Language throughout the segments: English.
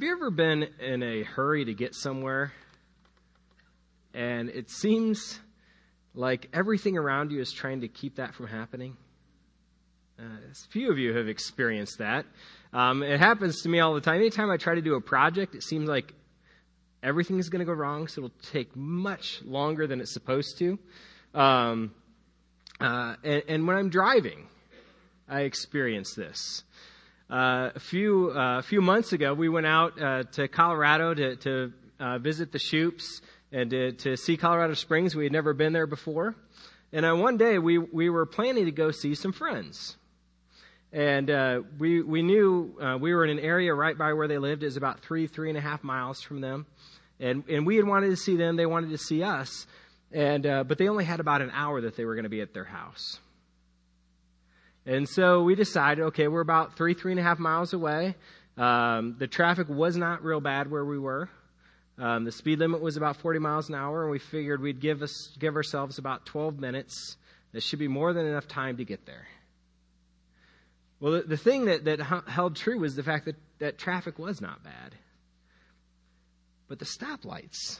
Have you ever been in a hurry to get somewhere, and it seems like everything around you is trying to keep that from happening? A few of you have experienced that. It happens to me all the time. Anytime I try to do a project, it seems like everything is going to go wrong, so it'll take much longer than it's supposed to. And when I'm driving, I experience this. A few months ago, we went out to Colorado to visit the Shoops and to see Colorado Springs. We had never been there before. And one day, we were planning to go see some friends. And we knew we were in an area right by where they lived. It was about 3.5 miles from them. And we had wanted to see them. They wanted to see us. But they only had about an hour that they were going to be at their house. And so we decided, okay, we're about 3.5 miles away. The traffic was not real bad where we were. The speed limit was about 40 miles an hour, and we figured we'd give ourselves about 12 minutes. That should be more than enough time to get there. Well, the thing that held true was the fact that traffic was not bad. But the stoplights.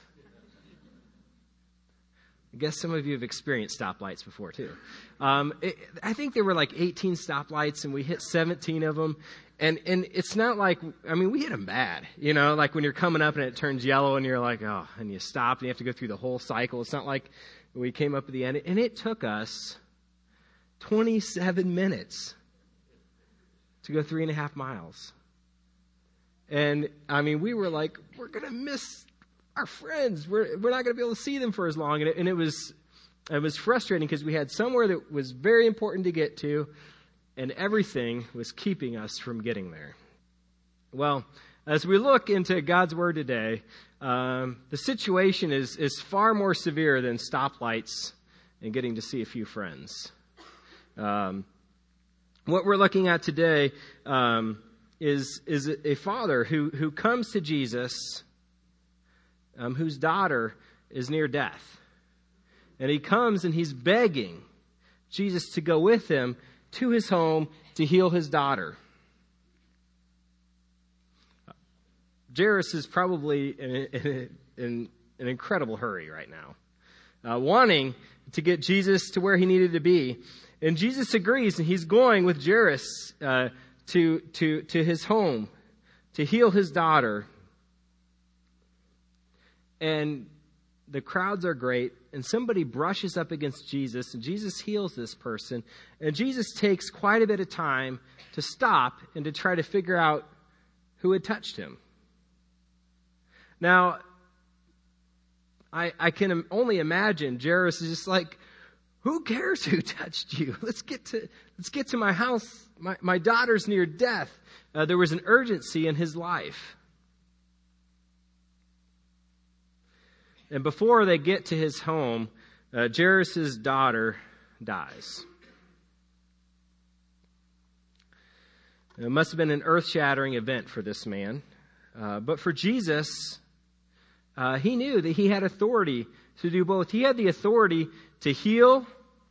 I guess some of you have experienced stoplights before, too. I think there were like 18 stoplights, and we hit 17 of them. And it's not like, we hit them bad. You know, like when you're coming up and it turns yellow and you're like, oh, and you stop and you have to go through the whole cycle. It's not like we came up at the end. And it took us 27 minutes to go 3.5 miles. And, we were like, we're going to miss our friends. We're not going to be able to see them for as long. And it was frustrating because we had somewhere that was very important to get to, and everything was keeping us from getting there. Well, as we look into God's Word today, the situation is far more severe than stoplights and getting to see a few friends. What we're looking at today is a father who comes to Jesus, whose daughter is near death. And he comes and he's begging Jesus to go with him to his home to heal his daughter. Jairus is probably in an incredible hurry right now, wanting to get Jesus to where he needed to be. And Jesus agrees, and he's going with Jairus to his home to heal his daughter. And the crowds are great, and somebody brushes up against Jesus, and Jesus heals this person. And Jesus takes quite a bit of time to stop and to try to figure out who had touched him. Now, I can only imagine Jairus is just like, who cares who touched you? Let's get to my house. My daughter's near death. There was an urgency in his life. And before they get to his home, Jairus' daughter dies. It must have been an earth-shattering event for this man. But for Jesus, he knew that he had authority to do both. He had the authority to heal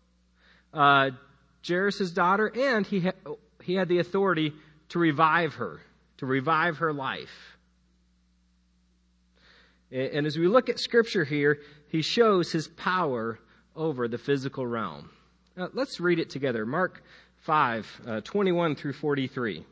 Jairus' daughter, and he had the authority to revive her life. And as we look at Scripture here, he shows his power over the physical realm. Now, let's read it together. Mark 5, 21 through 43.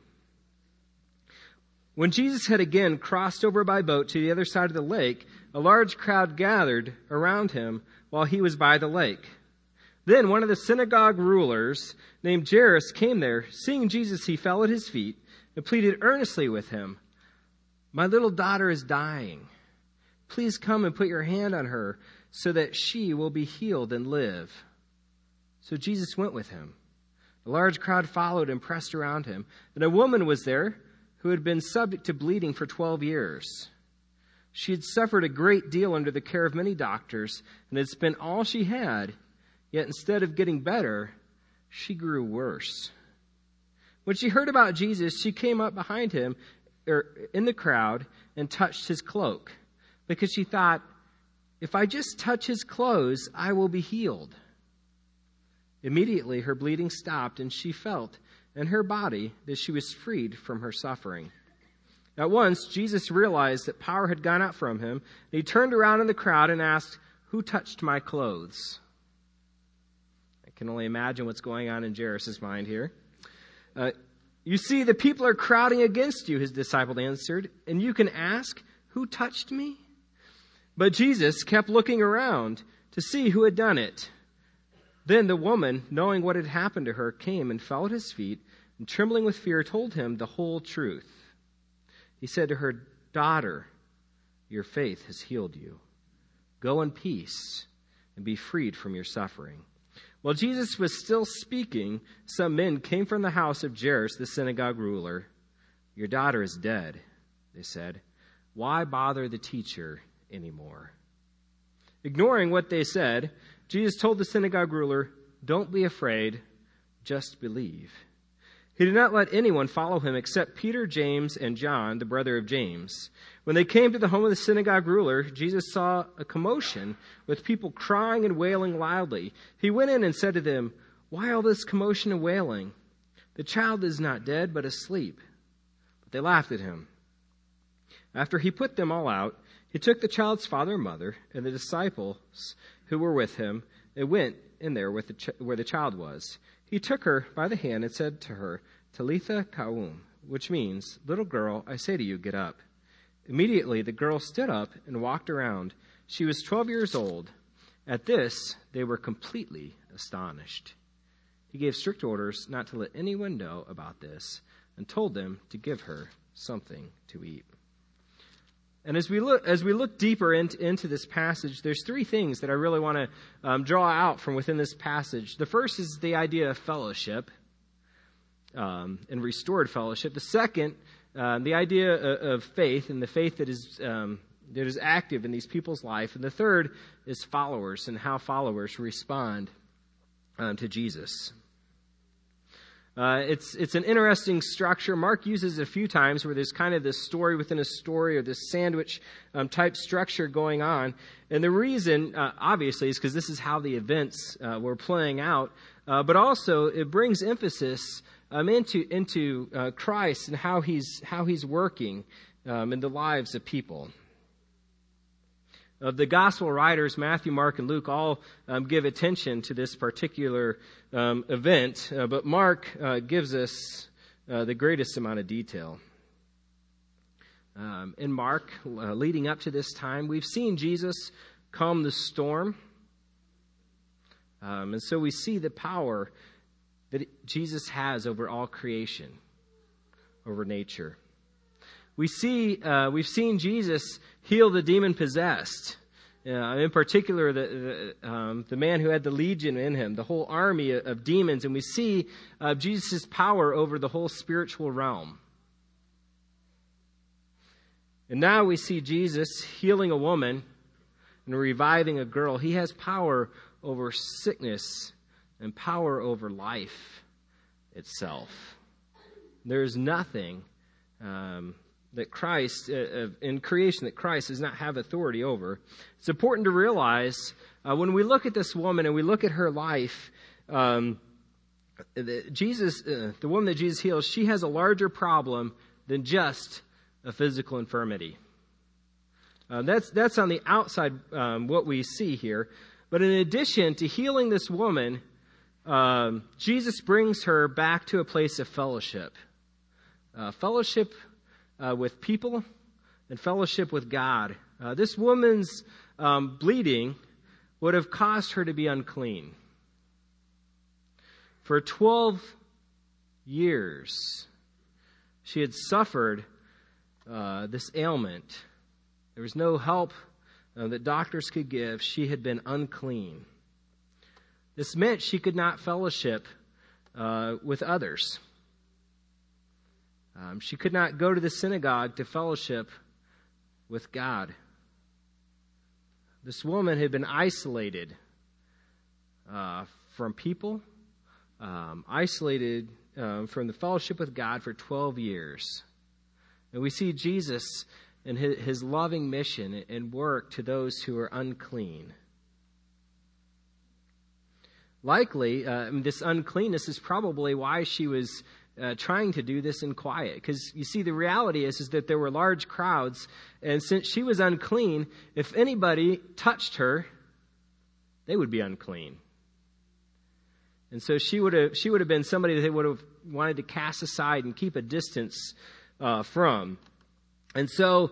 When Jesus had again crossed over by boat to the other side of the lake, a large crowd gathered around him while he was by the lake. Then one of the synagogue rulers named Jairus came there. Seeing Jesus, he fell at his feet and pleaded earnestly with him, "My little daughter is dying. Please come and put your hand on her so that she will be healed and live." So Jesus went with him. A large crowd followed and pressed around him. And a woman was there who had been subject to bleeding for 12 years. She had suffered a great deal under the care of many doctors and had spent all she had. Yet instead of getting better, she grew worse. When she heard about Jesus, she came up behind him in the crowd and touched his cloak, because she thought, if I just touch his clothes, I will be healed. Immediately her bleeding stopped, and she felt in her body that she was freed from her suffering. At once, Jesus realized that power had gone out from him, and he turned around in the crowd and asked, "Who touched my clothes?" I can only imagine what's going on in Jairus' mind here. "You see, the people are crowding against you," his disciple answered, "and you can ask, 'Who touched me?'" But Jesus kept looking around to see who had done it. Then the woman, knowing what had happened to her, came and fell at his feet, and trembling with fear, told him the whole truth. He said to her, "Daughter, your faith has healed you. Go in peace and be freed from your suffering." While Jesus was still speaking, some men came from the house of Jairus, the synagogue ruler. "Your daughter is dead," they said. "Why bother the teacher anymore?" Ignoring what they said, Jesus told the synagogue ruler, "Don't be afraid, just believe." He did not let anyone follow him except Peter, James, and John, the brother of James. When they came to the home of the synagogue ruler, Jesus saw a commotion with people crying and wailing loudly. He went in and said to them, "Why all this commotion and wailing? The child is not dead, but asleep." But they laughed at him. After he put them all out, he took the child's father and mother and the disciples who were with him and went in there where the child was. He took her by the hand and said to her, "Talitha koum," which means, "Little girl, I say to you, get up." Immediately the girl stood up and walked around. She was 12 years old. At this, they were completely astonished. He gave strict orders not to let anyone know about this and told them to give her something to eat. And as we look deeper into this passage, there's three things that I really want to draw out from within this passage. The first is the idea of fellowship and restored fellowship. The second, the idea of faith and the faith that is active in these people's life. And the third is followers and how followers respond to Jesus. It's an interesting structure. Mark uses it a few times where there's kind of this story within a story or this sandwich type structure going on. And the reason, obviously, is because this is how the events were playing out. But also, it brings emphasis into Christ and how he's working in the lives of people. The gospel writers, Matthew, Mark, and Luke, all give attention to this particular event, but Mark gives us the greatest amount of detail. In Mark, leading up to this time, we've seen Jesus calm the storm. And so we see the power that Jesus has over all creation, over nature. We've seen Jesus heal the demon-possessed. In particular, the man who had the legion in him, the whole army of demons. And we see Jesus' power over the whole spiritual realm. And now we see Jesus healing a woman and reviving a girl. He has power over sickness and power over life itself. There is nothing that Christ, in creation, that Christ does not have authority over. It's important to realize when we look at this woman and we look at her life, the woman that Jesus heals, she has a larger problem than just a physical infirmity. That's on the outside what we see here. But in addition to healing this woman, Jesus brings her back to a place of fellowship. Fellowship with people and fellowship with God. This woman's bleeding would have caused her to be unclean. For 12 years, she had suffered this ailment. There was no help that doctors could give. She had been unclean. This meant she could not fellowship with others. She could not go to the synagogue to fellowship with God. This woman had been isolated from people, isolated from the fellowship with God for 12 years. And we see Jesus and his loving mission and work to those who are unclean. Likely, this uncleanness is probably why she was trying to do this in quiet. Because you see, the reality is that there were large crowds, and since she was unclean, if anybody touched her, they would be unclean. And so she would have been somebody that they would have wanted to cast aside and keep a distance from. And so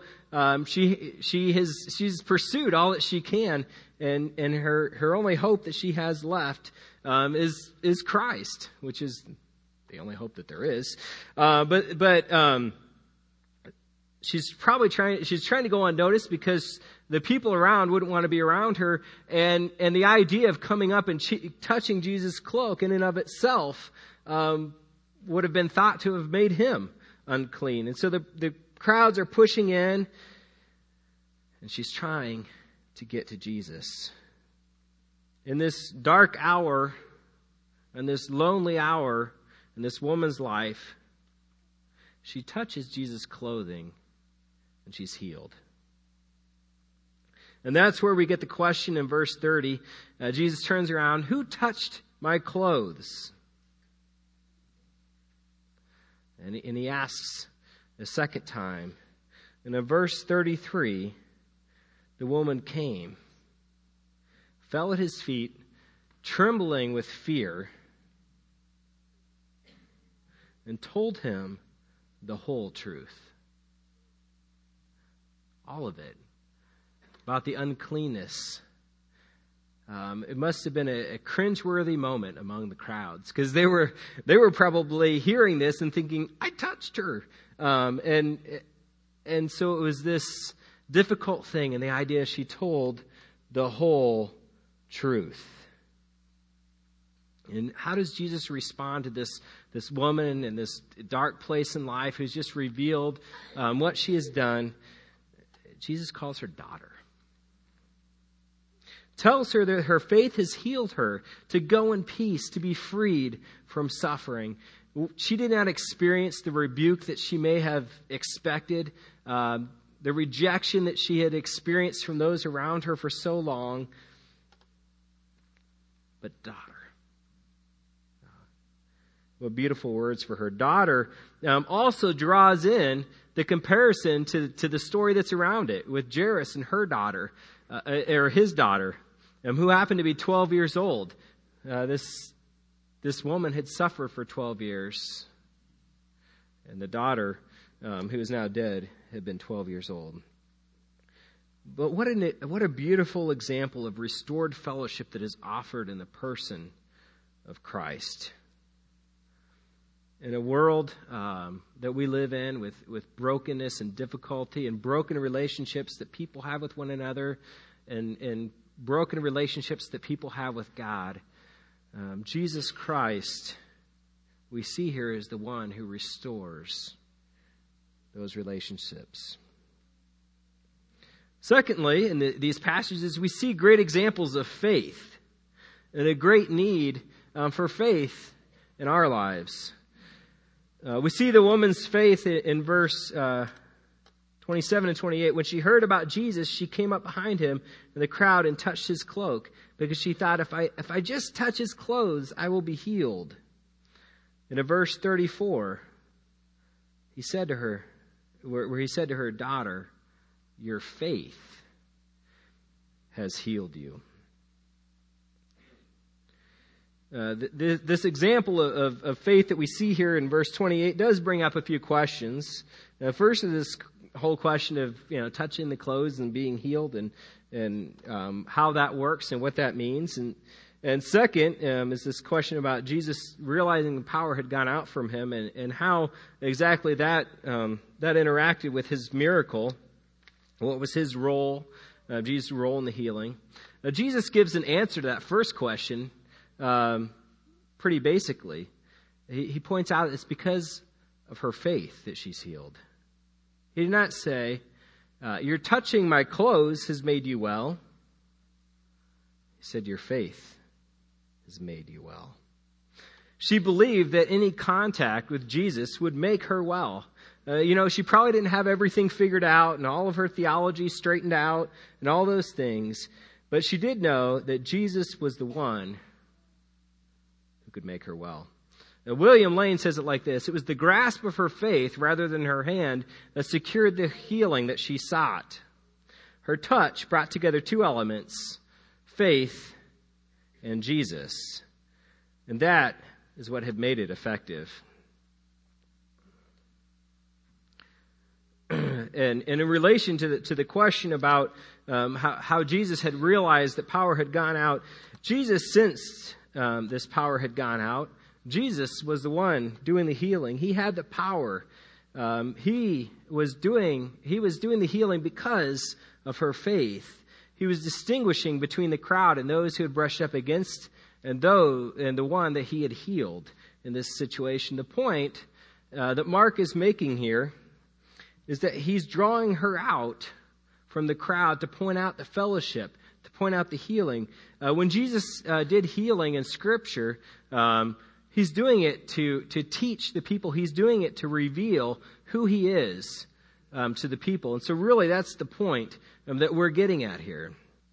she's pursued all that she can, and her only hope that she has left is Christ, which is the only hope that there is. But she's trying to go unnoticed because the people around wouldn't want to be around her, and the idea of coming up and touching Jesus' cloak in and of itself would have been thought to have made him unclean. And so the crowds are pushing in, and she's trying to get to Jesus. In this dark hour, and this lonely hour in this woman's life, she touches Jesus' clothing, and she's healed. And that's where we get the question in verse 30. Jesus turns around, "Who touched my clothes?" And he asks a second time. And in verse 33, the woman came, fell at his feet, trembling with fear, and told him the whole truth. All of it. About the uncleanness. It must have been a cringeworthy moment among the crowds, because they were probably hearing this and thinking, "I touched her," and so it was this difficult thing, and the idea she told the whole truth. And how does Jesus respond to this woman in this dark place in life who's just revealed what she has done? Jesus calls her daughter. Tells her that her faith has healed her to go in peace, to be freed from suffering. She did not experience the rebuke that she may have expected, the rejection that she had experienced from those around her for so long. But daughter. What beautiful words for her. Daughter also draws in the comparison to the story that's around it with Jairus and her daughter, or his daughter, who happened to be 12 years old. This woman had suffered for 12 years. And the daughter, who is now dead, had been 12 years old. But what a beautiful example of restored fellowship that is offered in the person of Christ. In a world that we live in with brokenness and difficulty and broken relationships that people have with one another and broken relationships that people have with God, Jesus Christ, we see here, is the one who restores those relationships. Secondly, in these passages, we see great examples of faith and a great need for faith in our lives. We see the woman's faith in verse 27 and 28. When she heard about Jesus, she came up behind him in the crowd and touched his cloak, because she thought, if I just touch his clothes, I will be healed. And in verse 34, he said to her, "Daughter, your faith has healed you." This example of faith that we see here in verse 28 does bring up a few questions. First is this whole question of touching the clothes and being healed, and how that works and what that means. And second is this question about Jesus realizing the power had gone out from him, and how exactly that interacted with his miracle. What was his role, Jesus' role in the healing? Jesus gives an answer to that first question pretty basically. He points out it's because of her faith that she's healed. He did not say, "Your touching my clothes has made you well." He said, "Your faith has made you well." She believed that any contact with Jesus would make her well. She probably didn't have everything figured out and all of her theology straightened out and all those things. But she did know that Jesus was the one who could make her well. William Lane says it like this: it was the grasp of her faith rather than her hand that secured the healing that she sought. Her touch brought together two elements, faith and Jesus. And that is what had made it effective. And in relation to the question about how Jesus had realized that power had gone out, Jesus sensed this power had gone out. Jesus was the one doing the healing. He had the power. He was doing the healing because of her faith. He was distinguishing between the crowd and those who had brushed up against and the one that he had healed in this situation. The point that Mark is making here is that he's drawing her out from the crowd to point out the fellowship, to point out the healing. When Jesus did healing in Scripture, he's doing it to teach the people. He's doing it to reveal who he is to the people. And so really that's the point that we're getting at here.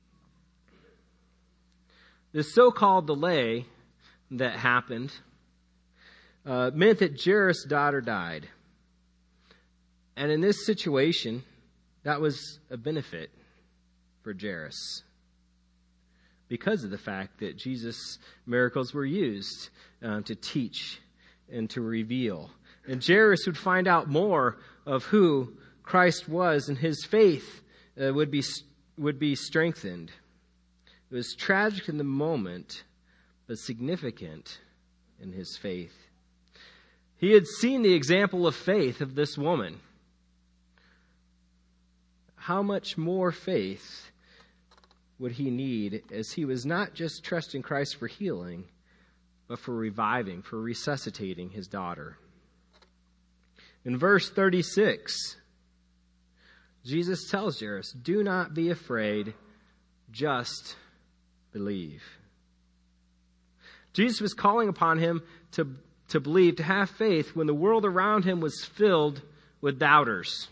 This so-called delay that happened meant that Jairus' daughter died. And in this situation, that was a benefit for Jairus because of the fact that Jesus' miracles were used to teach and to reveal. And Jairus would find out more of who Christ was, and his faith would be strengthened. It was tragic in the moment, but significant in his faith. He had seen the example of faith of this woman. How much more faith would he need, as he was not just trusting Christ for healing, but for reviving, for resuscitating his daughter? In verse 36, Jesus tells Jairus, "Do not be afraid, just believe." Jesus was calling upon him to believe, to have faith, when the world around him was filled with doubters.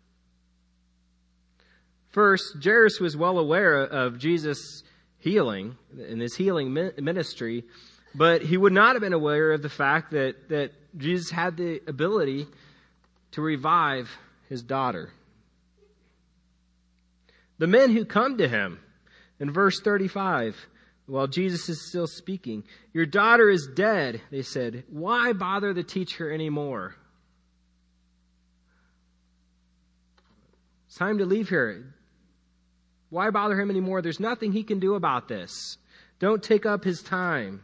First, Jairus was well aware of Jesus' healing and his healing ministry, but he would not have been aware of the fact that Jesus had the ability to revive his daughter. The men who come to him in verse 35, while Jesus is still speaking, "Your daughter is dead," they said. "Why bother the teacher anymore? It's time to leave here. Why bother him anymore? There's nothing he can do about this. Don't take up his time."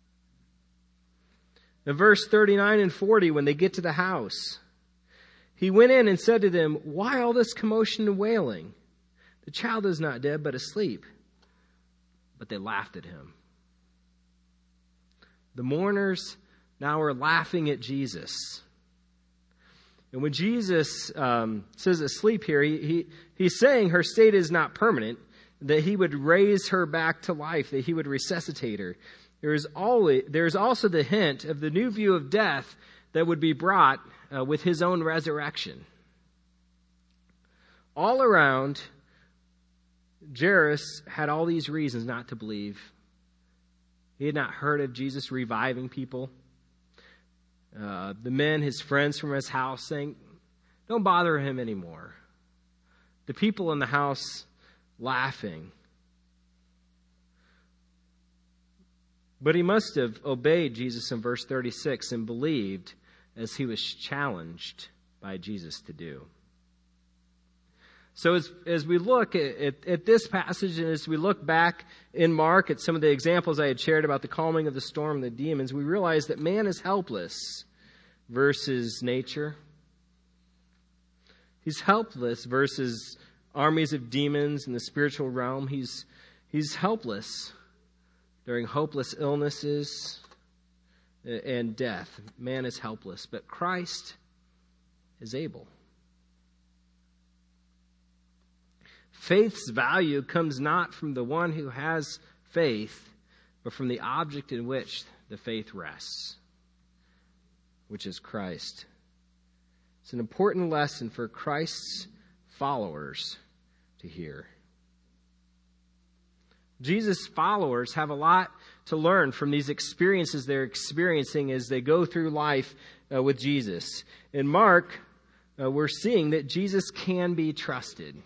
In verse 39 and 40, when they get to the house, he went in and said to them, "Why all this commotion and wailing? The child is not dead, but asleep." But they laughed at him. The mourners now are laughing at Jesus. And when Jesus says asleep here, he's saying her state is not permanent, that he would raise her back to life, that he would resuscitate her. There is also the hint of the new view of death that would be brought with his own resurrection. All around, Jairus had all these reasons not to believe. He had not heard of Jesus reviving people. The men, his friends from his house, saying, "Don't bother him anymore." The people in the house laughing. But he must have obeyed Jesus in verse 36 and believed as he was challenged by Jesus to do. So as we look at this passage, and as we look back in Mark at some of the examples I had shared about the calming of the storm and the demons, we realize that man is helpless versus nature. He's helpless versus armies of demons in the spiritual realm. He's helpless during hopeless illnesses and death. Man is helpless, but Christ is able. Faith's value comes not from the one who has faith, but from the object in which the faith rests, which is Christ. It's an important lesson for Christ's followers to hear. Jesus' followers have a lot to learn from these experiences they're experiencing as they go through life with Jesus. In Mark, we're seeing that Jesus can be trusted.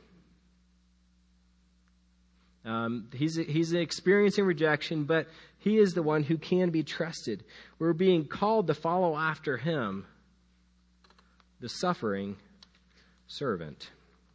He's experiencing rejection, but he is the one who can be trusted. We're being called to follow after him, the suffering servant.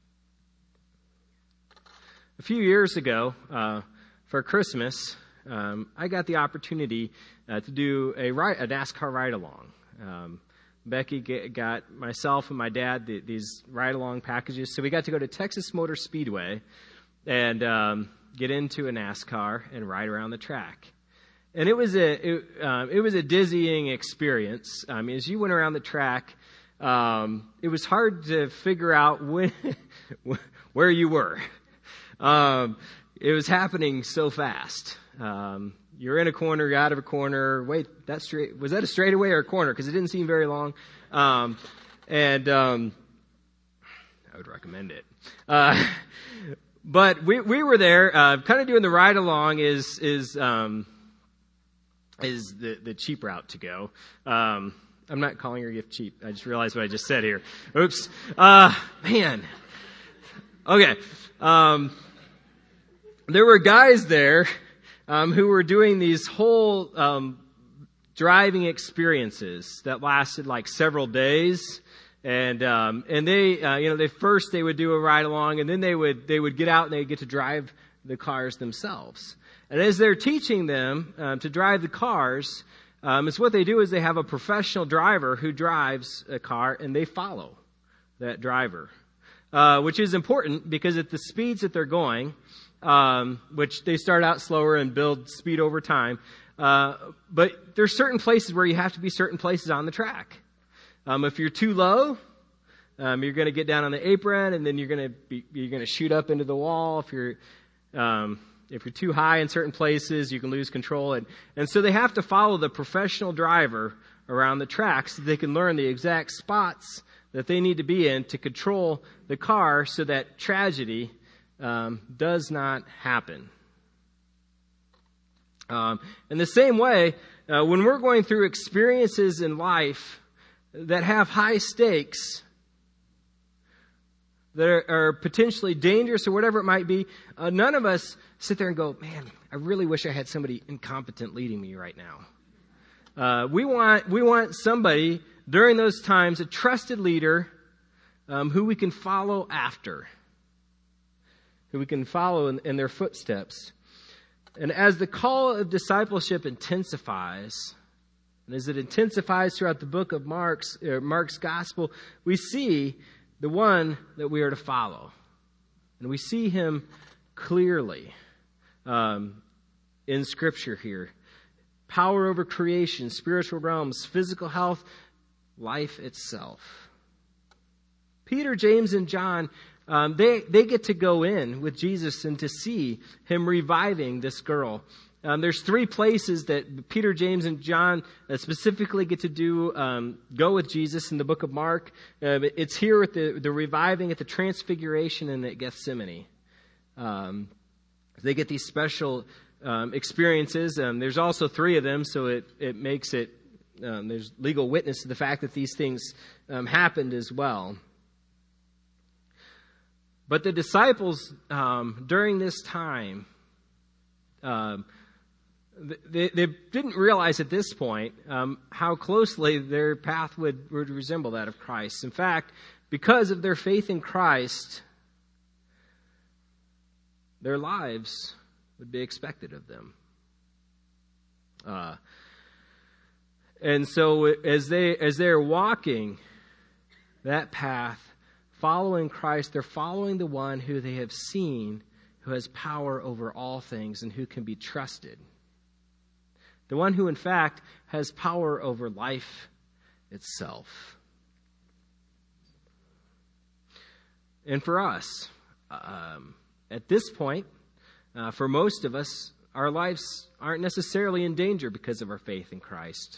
A few years ago, for Christmas, I got the opportunity to do a NASCAR ride-along. Becky got myself and my dad these ride-along packages, so we got to go to Texas Motor Speedway and get into a NASCAR and ride around the track. And it was a dizzying experience. As you went around the track, it was hard to figure out where you were. It was happening so fast. You're in a corner, you're out of a corner. Wait, was that a straightaway or a corner? Because it didn't seem very long. I would recommend it. But we were there, kind of doing the ride along is the cheap route to go. I'm not calling your gift cheap. I just realized what I just said here. Oops. Man. Okay. There were guys there who were doing these whole driving experiences that lasted like several days. And they first they would do a ride along, and then they would get out and they'd get to drive the cars themselves. And as they're teaching them to drive the cars, it's what they do is they have a professional driver who drives a car, and they follow that driver, which is important because at the speeds that they're going, which they start out slower and build speed over time, but there's certain places where you have to be certain places on the track. If you're too low, you're going to get down on the apron, and then you're going to shoot up into the wall. If you're too high in certain places, you can lose control. And so they have to follow the professional driver around the track so they can learn the exact spots that they need to be in to control the car so that tragedy does not happen. In the same way, when we're going through experiences in life that have high stakes, that are potentially dangerous or whatever it might be, none of us sit there and go, man, I really wish I had somebody incompetent leading me right now. We want somebody during those times, a trusted leader who we can follow after, who we can follow in their footsteps. And as the call of discipleship intensifies, and as it intensifies throughout the book of Mark's gospel, we see the one that we are to follow. And we see him clearly in Scripture here. Power over creation, spiritual realms, physical health, life itself. Peter, James, and John, they get to go in with Jesus and to see him reviving this girl. There's 3 places that Peter, James, and John specifically get to go with Jesus in the book of Mark. It's here with the reviving at the Transfiguration and at Gethsemane. They get these special experiences. There's also 3 of them, so it makes it, there's legal witness to the fact that these things happened as well. But the disciples, during this time, they didn't realize at this point how closely their path would resemble that of Christ. In fact, because of their faith in Christ, their lives would be expected of them. And so as they're walking that path, following Christ, they're following the one who they have seen, who has power over all things and who can be trusted. The one who, in fact, has power over life itself. And for us, at this point, for most of us, our lives aren't necessarily in danger because of our faith in Christ.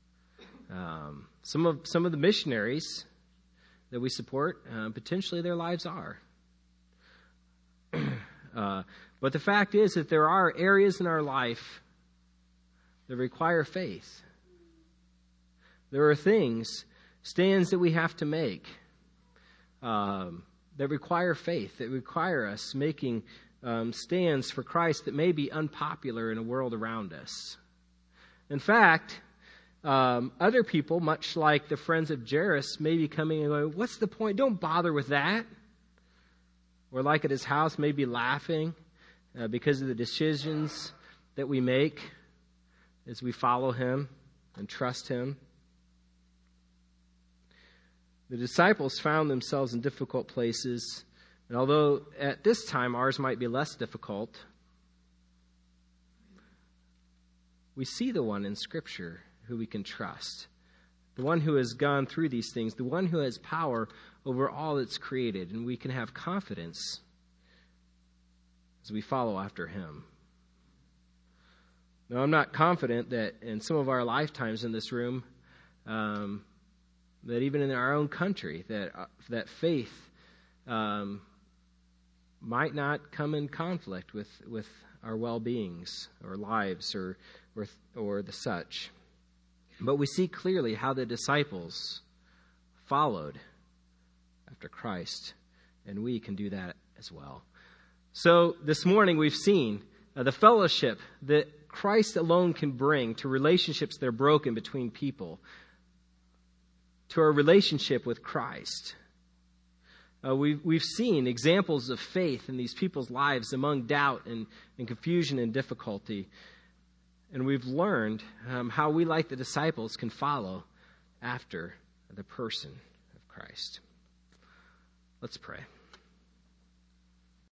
Some of the missionaries that we support, potentially their lives are. But the fact is that there are areas in our life that require faith. There are things, stands that we have to make that require faith, that require us making stands for Christ that may be unpopular in a world around us. In fact, other people, much like the friends of Jairus, may be coming and going, what's the point? Don't bother with that. Or like at his house, maybe laughing because of the decisions that we make as we follow him and trust him. The disciples found themselves in difficult places, and although at this time ours might be less difficult, we see the one in Scripture who we can trust, the one who has gone through these things, the one who has power over all that's created, and we can have confidence as we follow after him. Now, I'm not confident that in some of our lifetimes in this room, that even in our own country, that faith might not come in conflict with our well-beings or lives or the such. But we see clearly how the disciples followed after Christ, and we can do that as well. So this morning we've seen the fellowship that Christ alone can bring to relationships that are broken between people, to our relationship with Christ. We've seen examples of faith in these people's lives among doubt and confusion and difficulty. And we've learned how we, like the disciples, can follow after the person of Christ. Let's pray.